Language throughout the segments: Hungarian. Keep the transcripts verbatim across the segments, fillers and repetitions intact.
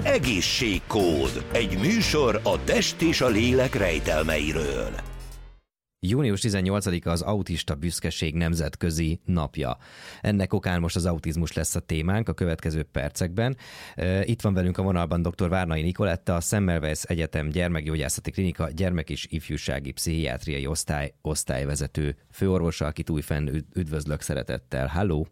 Egészségkód. Egy műsor a test és a lélek rejtelmeiről. június tizennyolcadika az autista büszkeség nemzetközi napja. Ennek okán most az autizmus lesz a témánk a következő percekben. Itt van velünk a vonalban dr. Várnai Nikoletta, a Semmelweis Egyetem Gyermekgyógyászati Klinika gyermek- és ifjúsági pszichiátriai osztály osztályvezető főorvosa, akit újfenn üdvözlök szeretettel. Halló!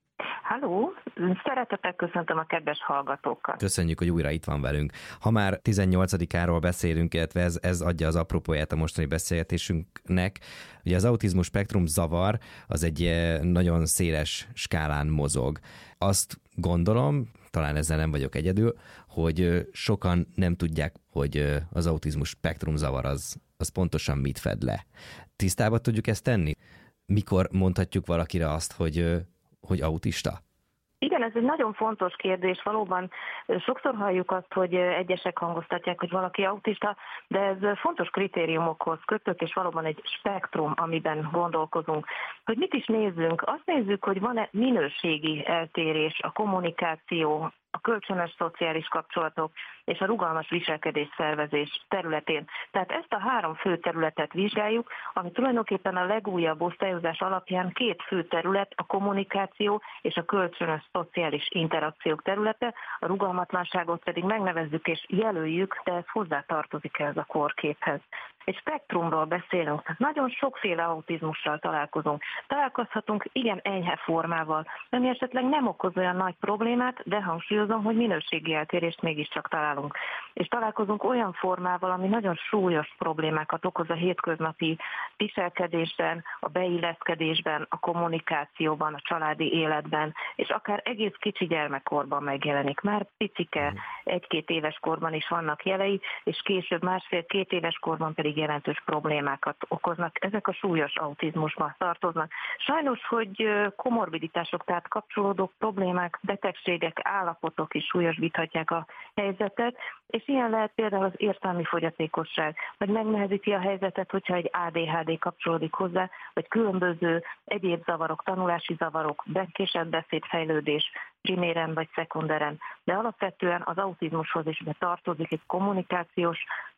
Halló! Szeretettel köszöntöm a kedves hallgatókat. Köszönjük, hogy újra itt van velünk. Ha már tizennyolcadikáról beszélünk, illetve ez, ez adja az apropóját a mostani beszélgetésünknek, ugye az autizmus spektrum zavar az egy nagyon széles skálán mozog. Azt gondolom, talán ezzel nem vagyok egyedül, hogy sokan nem tudják, hogy az autizmus spektrum zavar az, az pontosan mit fed le. Tisztába tudjuk ezt tenni? Mikor mondhatjuk valakire azt, hogy, hogy autista? Igen, ez egy nagyon fontos kérdés. Valóban sokszor halljuk azt, hogy egyesek hangoztatják, hogy valaki autista, de ez fontos kritériumokhoz kötött, és valóban egy spektrum, amiben gondolkozunk. Hogy mit is nézzünk? Azt nézzük, hogy van-e minőségi eltérés, a kommunikáció, a kölcsönös szociális kapcsolatok és a rugalmas viselkedés szervezés területén. Tehát ezt a három fő területet vizsgáljuk, ami tulajdonképpen a legújabb osztályozás alapján két fő terület, a kommunikáció és a kölcsönös szociális interakciók területe, a rugalmatlanságot pedig megnevezzük és jelöljük, de ez hozzátartozik ez a korképhez. Egy spektrumról beszélünk, tehát nagyon sokféle autizmussal találkozunk. Találkozhatunk igen enyhe formával, ami esetleg nem okoz olyan nagy problémát, de hangsúlyozom, hogy minőségi eltérést mégiscsak találunk. És találkozunk olyan formával, ami nagyon súlyos problémákat okoz a hétköznapi viselkedésben, a beilleszkedésben, a kommunikációban, a családi életben, és akár egész kicsi gyermekkorban megjelenik. Már picike, egy-két éves korban is vannak jelei, és később másfél-két éves korban pedig jelentős problémákat okoznak. Ezek a súlyos autizmusban tartoznak. Sajnos, hogy komorbiditások, tehát kapcsolódó problémák, betegségek, állapotok is súlyosbíthatják a helyzetet, és ilyen lehet például az értelmi fogyatékosság, vagy megnehezíti a helyzetet, hogyha egy á dé há dé kapcsolódik hozzá, vagy különböző egyéb zavarok, tanulási zavarok, késett beszédfejlődés, priméren vagy szekunderen. De alapvetően az autizmushoz is tartozik egy kommunikációs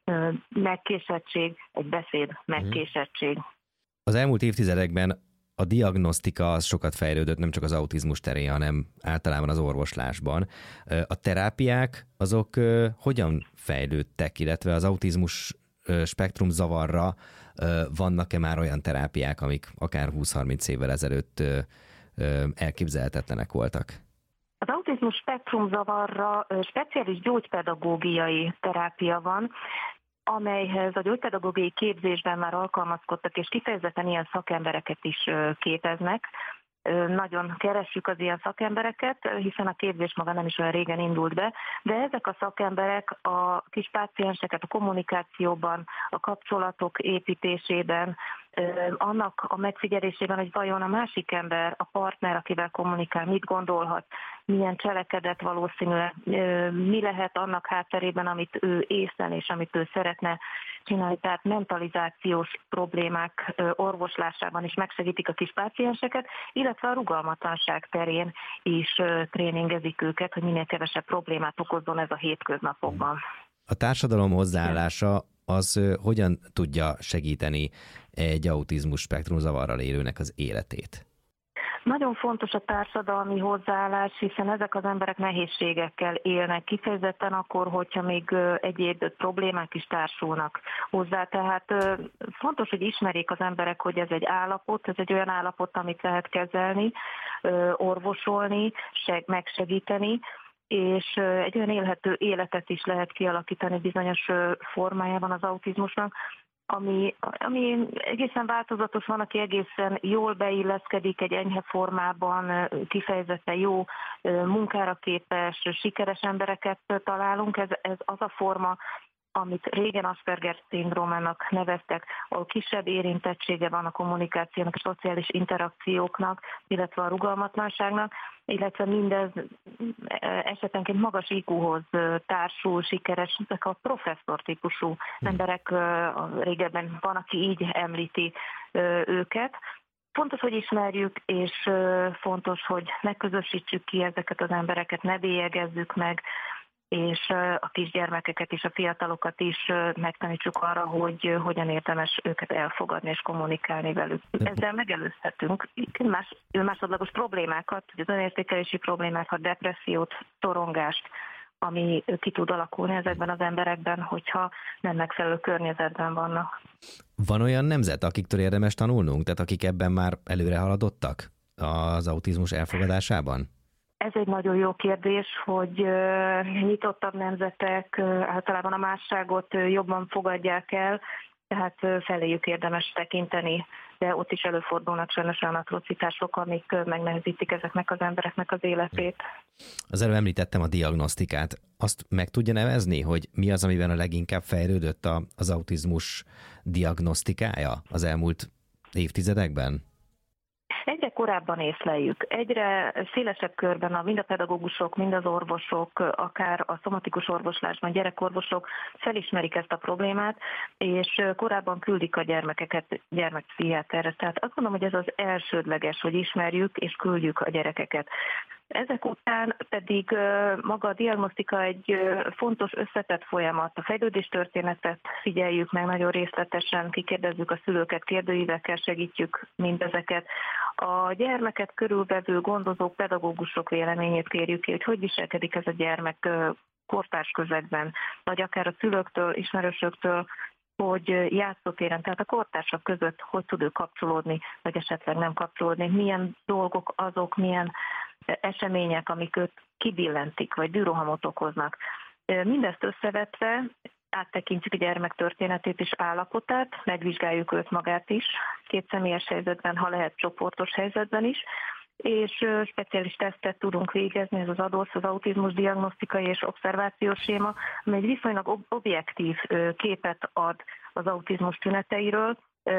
megkésettség, egy beszéd megkésettség. Az elmúlt évtizedekben a diagnosztika az sokat fejlődött, nem csak az autizmus terén, hanem általában az orvoslásban. A terápiák azok hogyan fejlődtek, illetve az autizmus spektrum zavarra vannak-e már olyan terápiák, amik akár húsz-harminc évvel ezelőtt elképzelhetetlenek voltak? Az autizmus spektrum zavarra speciális gyógypedagógiai terápia van, amelyhez a gyógypedagógiai képzésben már alkalmazkodtak, és kifejezetten ilyen szakembereket is képeznek. Nagyon keressük az ilyen szakembereket, hiszen a képzés maga nem is olyan régen indult be, de ezek a szakemberek a kis pácienseket a kommunikációban, a kapcsolatok építésében, annak a megfigyelésében, hogy vajon a másik ember, a partner, akivel kommunikál, mit gondolhat, milyen cselekedet valószínűleg, mi lehet annak hátterében, amit ő észel és amit ő szeretne csinálni, tehát mentalizációs problémák orvoslásában is megsegítik a kis pácienseket, illetve a rugalmatlanság terén is tréningezik őket, hogy minél kevesebb problémát okozzon ez a hétköznapokban. A társadalom hozzáállása az hogyan tudja segíteni egy autizmus spektrum zavarral élőnek az életét? Nagyon fontos a társadalmi hozzáállás, hiszen ezek az emberek nehézségekkel élnek, kifejezetten akkor, hogyha még egyéb problémák is társulnak hozzá. Tehát fontos, hogy ismerjék az emberek, hogy ez egy állapot, ez egy olyan állapot, amit lehet kezelni, orvosolni, megsegíteni, és egy olyan élhető életet is lehet kialakítani bizonyos formájában az autizmusnak, ami, ami egészen változatos, van, aki egészen jól beilleszkedik egy enyhe formában, kifejezetten jó munkára képes, sikeres embereket találunk. Ez, ez az a forma, amit régen Asperger-szindrómának neveztek, ahol kisebb érintettsége van a kommunikációnak, a szociális interakcióknak, illetve a rugalmatlanságnak, illetve mindez esetenként magas í kúhoz társul, sikeres, ezek a professzor típusú emberek, régebben van, aki így említi őket. Fontos, hogy ismerjük, és fontos, hogy megközösítsük ki ezeket az embereket, ne bélyegezzük meg, és a kisgyermekeket és a fiatalokat is megtanítsuk arra, hogy hogyan érdemes őket elfogadni és kommunikálni velük. Ezzel megelőzhetünk más, másodlagos problémákat, az önértékelési problémákat, depressziót, szorongást, ami ki tud alakulni ezekben az emberekben, hogyha nem megfelelő környezetben vannak. Van olyan nemzet, akiktől érdemes tanulnunk, tehát akik ebben már előre haladottak az autizmus elfogadásában? Ez egy nagyon jó kérdés, hogy nyitottabb nemzetek általában a másságot jobban fogadják el, tehát feléjük érdemes tekinteni, de ott is előfordulnak sajnos olyan atrocitások, amik megnehezítik ezeknek az embereknek az életét. Az előbb említettem a diagnosztikát. Azt meg tudja nevezni, hogy mi az, amiben a leginkább fejlődött az autizmus diagnosztikája az elmúlt évtizedekben? Egyre korábban észleljük, egyre szélesebb körben a, mind a pedagógusok, mind az orvosok, akár a szomatikus orvoslásban gyerekorvosok felismerik ezt a problémát, és korábban küldik a gyermekeket gyermekpszichiáterre. Tehát azt mondom, hogy ez az elsődleges, hogy ismerjük és küldjük a gyerekeket. Ezek után pedig maga a diagnosztika egy fontos összetett folyamat. A fejlődéstörténetet figyeljük meg nagyon részletesen, kikérdezzük a szülőket, kérdőívekkel segítjük mindezeket. A gyermeket körülvevő gondozók, pedagógusok véleményét kérjük ki, hogy hogy viselkedik ez a gyermek kortárs közegben, vagy akár a szülőktől, ismerősöktől, hogy játszótéren, tehát a kortársak között hogy tud ő kapcsolódni, vagy esetleg nem kapcsolódni, milyen dolgok azok, milyen események, amik őt kibillentik, vagy dűrohamot okoznak. Mindezt összevetve áttekintjük a gyermek történetét és állapotát, megvizsgáljuk őt magát is, két személyes helyzetben, ha lehet csoportos helyzetben is, és speciális tesztet tudunk végezni, ez az á dé o es, az autizmus diagnosztikai és obszervációs séma, amely egy viszonylag objektív képet ad az autizmus tüneteiről.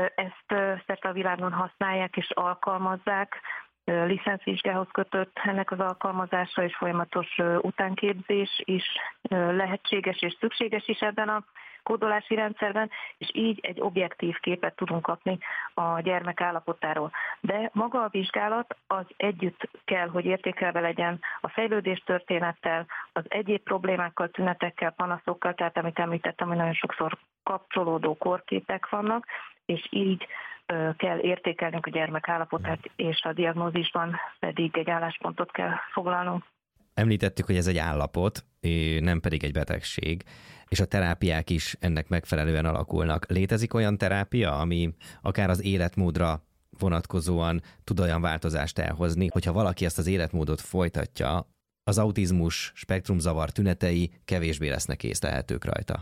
Ezt szerte a világon használják és alkalmazzák, licencvizsgához kötött ennek az alkalmazása és folyamatos utánképzés is lehetséges és szükséges is ebben a kódolási rendszerben, és így egy objektív képet tudunk kapni a gyermek állapotáról. De maga a vizsgálat az együtt kell, hogy értékelve legyen a fejlődés történettel, az egyéb problémákkal, tünetekkel, panaszokkal, tehát amit említettem, hogy nagyon sokszor kapcsolódó korképek vannak, és így kell értékelnünk a gyermek állapotát, és a diagnózisban pedig egy álláspontot kell foglalnunk. Említettük, hogy ez egy állapot, nem pedig egy betegség, és a terápiák is ennek megfelelően alakulnak. Létezik olyan terápia, ami akár az életmódra vonatkozóan tud olyan változást elhozni, hogyha valaki ezt az életmódot folytatja, az autizmus spektrumzavar tünetei kevésbé lesznek észlelhetők rajta?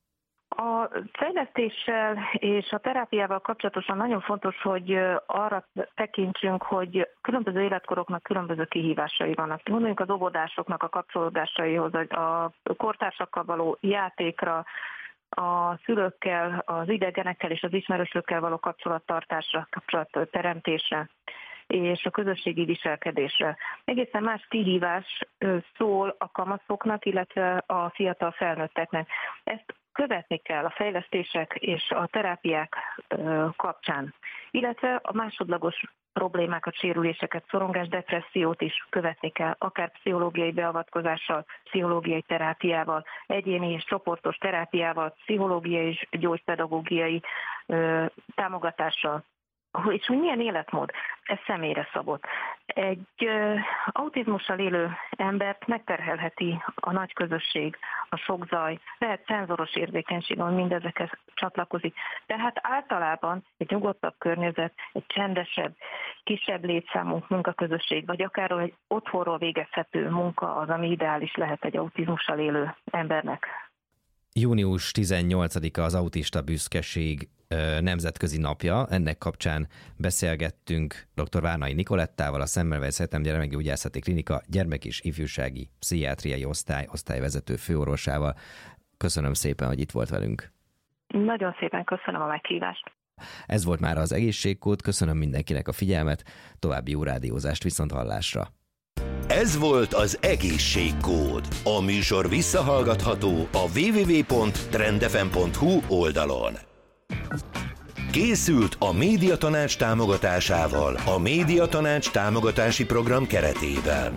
A fejlesztéssel és a terápiával kapcsolatosan nagyon fontos, hogy arra tekintsünk, hogy különböző életkoroknak különböző kihívásai vannak. Gondoljunk az óvodásoknak a kapcsolódásaihoz, a kortársakkal való játékra, a szülőkkel, az idegenekkel és az ismerősökkel való kapcsolattartásra, kapcsolatteremtésre és a közösségi viselkedésre. Egészen más kihívás szól a kamaszoknak, illetve a fiatal felnőtteknek. Ezt követni kell a fejlesztések és a terápiák kapcsán, illetve a másodlagos problémákat, sérüléseket, szorongás, depressziót is követni kell, akár pszichológiai beavatkozással, pszichológiai terápiával, egyéni és csoportos terápiával, pszichológiai és gyógypedagógiai támogatással. És hogy milyen életmód? Ez személyre szabott. Egy ö, autizmussal élő embert megterhelheti a nagy közösség, a sok zaj, lehet szenzoros érzékenység, ami mindezekhez csatlakozik. Tehát általában egy nyugodtabb környezet, egy csendesebb, kisebb létszámú munkaközösség, vagy akár egy otthonról végezhető munka az, ami ideális lehet egy autizmussal élő embernek. június tizennyolcadika az autista büszkeség nemzetközi napja. Ennek kapcsán beszélgettünk dr. Várnai Nikolettával, a Semmelweis Egyetem Gyermekgyógyászati Klinika gyermek- és ifjúsági pszichiátriai osztály osztályvezető főorvosával. Köszönöm szépen, hogy itt volt velünk. Nagyon szépen köszönöm a meghívást. Ez volt már az Egészségkód, köszönöm mindenkinek a figyelmet, további jó rádiózást, viszont hallásra. Ez volt az Egészségkód. A műsor visszahallgatható a double-u double-u double-u pont trend f m pont h u oldalon. Készült a Médiatanács támogatásával a Médiatanács támogatási program keretében.